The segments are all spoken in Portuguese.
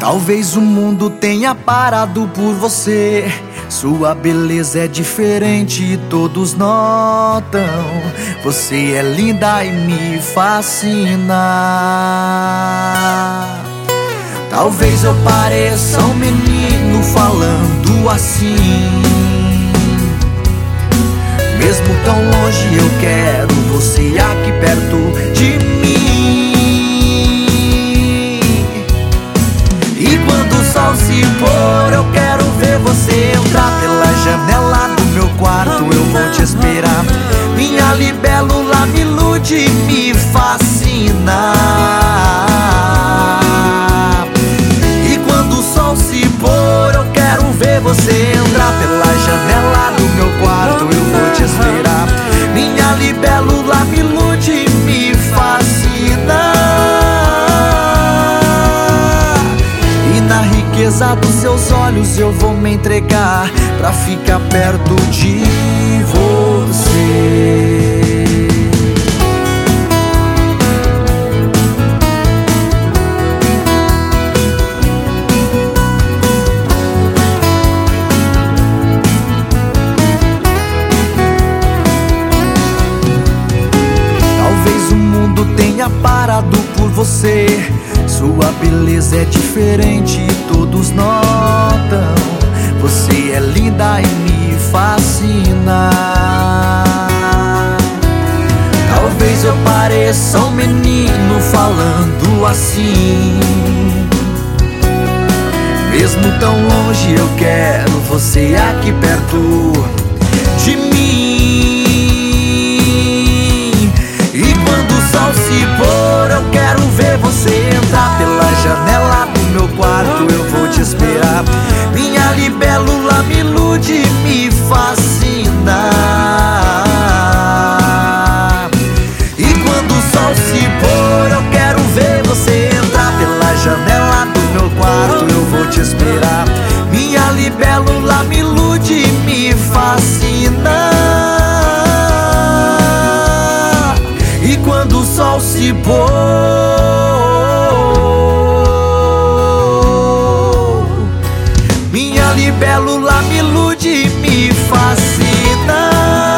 Talvez o mundo tenha parado por você. Sua beleza é diferente e todos notam. Você é linda e me fascina. Talvez eu pareça um menino falando assim. Mesmo tão longe eu quero você aqui perto de mim. E quando o sol se pôr eu quero ver você entrar pela janela do meu quarto. Eu vou te esperar. Minha libélula me ilude e me fascina. E quando o sol se pôr eu quero ver você entrar pela janela do meu quarto. Eu vou te esperar. Minha libélula me ilude e me fascina. E na riqueza dos seus olhos eu vou me entregar pra ficar perto de você. Tenha parado por você. Sua beleza é diferente e todos notam. Você é linda e me fascina. Talvez eu pareça um menino falando assim. Mesmo tão longe eu quero você aqui perto de mim. Se for, eu quero ver você entrar pela janela do meu quarto. Eu vou te esperar. Minha libélula me ilude e me fascina. E quando o sol se pôr, eu quero ver você entrar pela janela do meu quarto. Eu vou te esperar. Minha libélula me ilude e me fascina. E quando o sol se pôr, minha libélula me ilude e me fascina.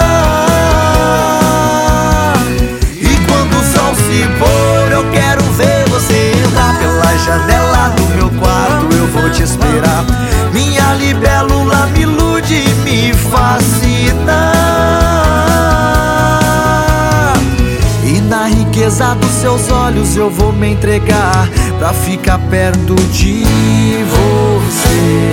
E quando o sol se pôr, eu quero ver você entrar pela janela do meu quarto. Eu vou te esperar. Minha libélula me ilude e me fascina. Na riqueza dos seus olhos eu vou me entregar pra ficar perto de você.